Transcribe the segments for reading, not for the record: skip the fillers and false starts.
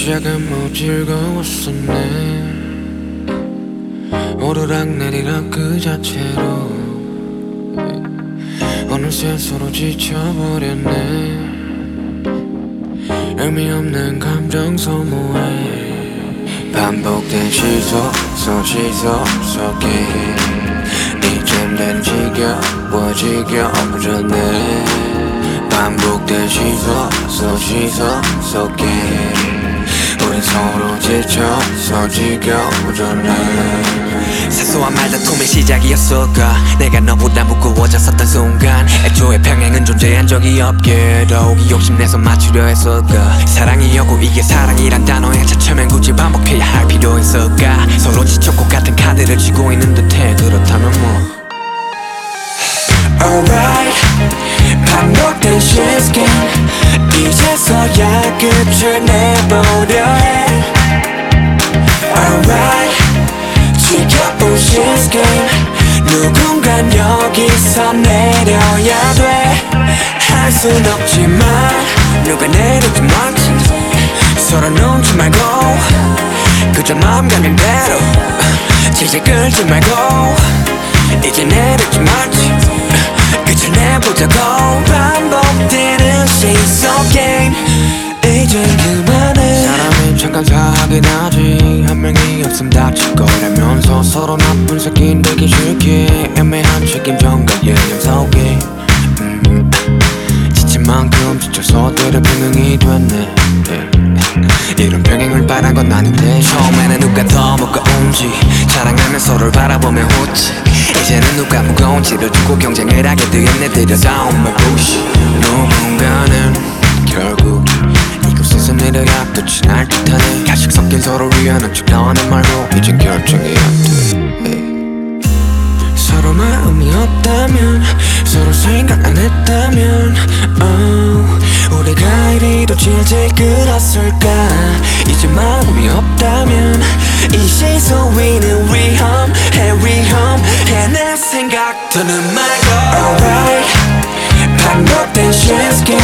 시작은 뭐 즐거웠었네. 오르락내리락 그 자체로 어느새 서로 지쳐버렸네. 의미 없는 감정 소모에 반복된 시소 속에 이젠 난 지겨워졌네. 반복된 시소 속에 우린 서로 지쳐서 지겨워졌네. 사소한 말다툼의 시작이었을까. 내가 너보다 무거워졌었던 순간 애초에 평행은 존재한 적이 없게 더욱이 욕심내서 맞추려 했을까. 사랑이었고 이게 사랑이란 단어에 차츰엔 굳이 반복해야 할 필요 있을까. 서로 지쳤고 같은 카드를 쥐고 있는 듯해. 그렇다면 뭐 Alright, 반복된 시스템 이제서야 끝을 내보려 해. Alright, 지겨운 시스템 누군간 여기서 내려야 돼. 할 순 없지만 누가 내리든 말든 서로 눈치 말고 그저 마음 가는 대로 질질 끌지 말고 이제 내리지 말지 끝을 내보자고. 반복되는 시속 게임 이젠 그만해. 사람이 잠깐 사하긴 하지. 한 명이 없음 다칠 거라면서 서로 나쁜 새끼 되기 싫게 애매한 책임전과 예념 속에 지친 만큼 지쳐서 때려 평행이 됐네. 이런 평행을 바란 건 아닌데 처음에는 누가 더 무거운지 자랑하며 서로를 바라보며 웃지. 이제는 누가 무거운지를 두고 경쟁을 하게 되었네. 들여다온 말 부시. 누군가는 결국 이곳에서 내려야 끝이 날 듯하네. 가식 섞인 서로 위하는 척 나와는 말로 이젠 결정이 안 돼. 서로 마음이 없다면 서로 생각 안 했다면 우리가 이리도 질질 끌었을까. 이제 마음이 없다면 이 시소 위는 위험해 내 생각 더는 말고. Alright, 반복된 시스템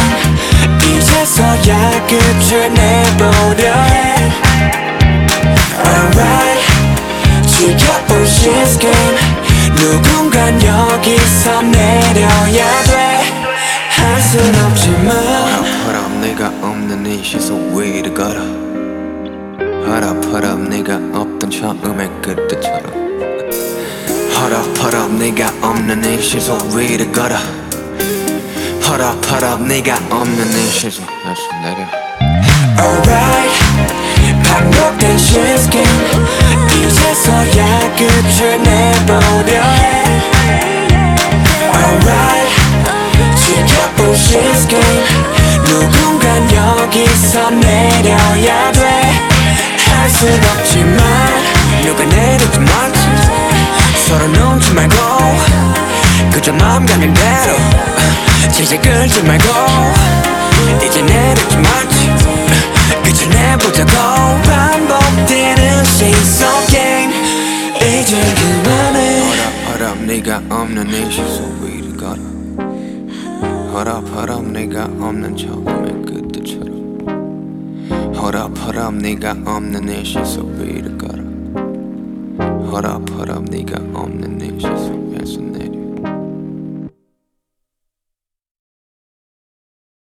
이제서야 끝을 내보려 해. Alright, 지겨운 시스템 누군간 여기서 내려야 돼. 할 순 없지만 hold up 네가 없는 이 시소 위를 걸어. hold up 네가 없던 처음의 그때처럼. hold up 네가 없는 이 시소 위를 걸어. hold up 네가 없는 이 시소 다시 내려. Alright, 반복된 시스템 이제서야 끝을 내보려 해. Alright, 지겨운 시스템 누군간 여기서 내려야 돼. 할 순 없지만 누가 내리든 말든 서로 눈치 말고 그저 마음 가는 대로 질질 끌지 말고 이제 내리지 말지 끝을 내보자고. 반복되는 시속 게임 이제 그만해. hold up 네가 없는 이 시소 위를 걸어. hold up 네가 없는 처음의 그때처럼. hold up 네가 없는 이 시소 위를 걸어. hold up 네가 없는